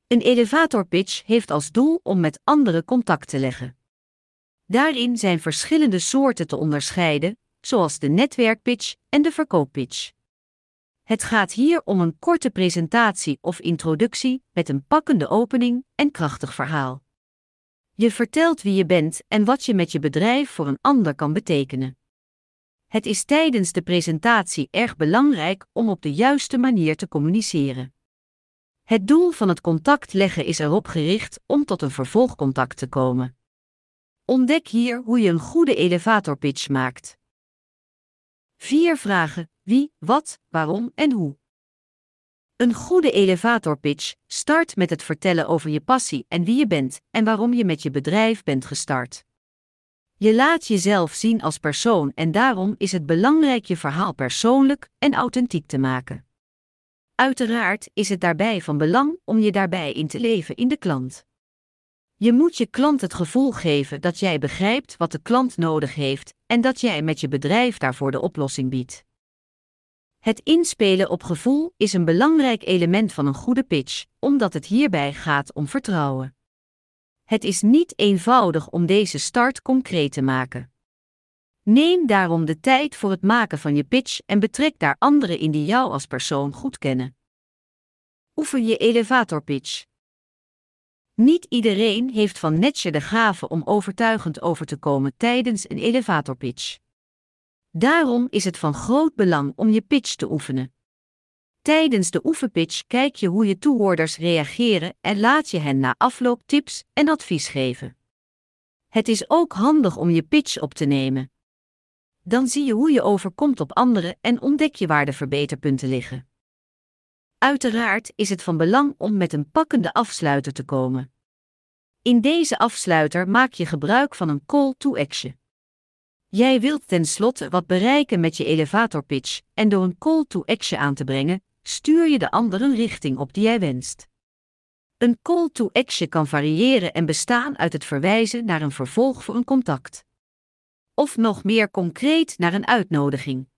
Een elevatorpitch heeft als doel om met anderen contact te leggen. Daarin zijn verschillende soorten te onderscheiden, zoals de netwerkpitch en de verkooppitch. Het gaat hier om een korte presentatie of introductie met een pakkende opening en krachtig verhaal. Je vertelt wie je bent en wat je met je bedrijf voor een ander kan betekenen. Het is tijdens de presentatie erg belangrijk om op de juiste manier te communiceren. Het doel van het contact leggen is erop gericht om tot een vervolgcontact te komen. Ontdek hier hoe je een goede elevatorpitch maakt. 4 vragen: wie, wat, waarom en hoe. Een goede elevatorpitch start met het vertellen over je passie en wie je bent en waarom je met je bedrijf bent gestart. Je laat jezelf zien als persoon en daarom is het belangrijk je verhaal persoonlijk en authentiek te maken. Uiteraard is het daarbij van belang om je daarbij in te leven in de klant. Je moet je klant het gevoel geven dat jij begrijpt wat de klant nodig heeft en dat jij met je bedrijf daarvoor de oplossing biedt. Het inspelen op gevoel is een belangrijk element van een goede pitch, omdat het hierbij gaat om vertrouwen. Het is niet eenvoudig om deze start concreet te maken. Neem daarom de tijd voor het maken van je pitch en betrek daar anderen in die jou als persoon goed kennen. Oefen je elevatorpitch. Niet iedereen heeft van nature de gave om overtuigend over te komen tijdens een elevatorpitch. Daarom is het van groot belang om je pitch te oefenen. Tijdens de oefenpitch kijk je hoe je toehoorders reageren en laat je hen na afloop tips en advies geven. Het is ook handig om je pitch op te nemen. Dan zie je hoe je overkomt op anderen en ontdek je waar de verbeterpunten liggen. Uiteraard is het van belang om met een pakkende afsluiter te komen. In deze afsluiter maak je gebruik van een call to action. Jij wilt tenslotte wat bereiken met je elevatorpitch en door een call to action aan te brengen, stuur je de ander een richting op die jij wenst. Een call to action kan variëren en bestaan uit het verwijzen naar een vervolg voor een contact. Of nog meer concreet naar een uitnodiging.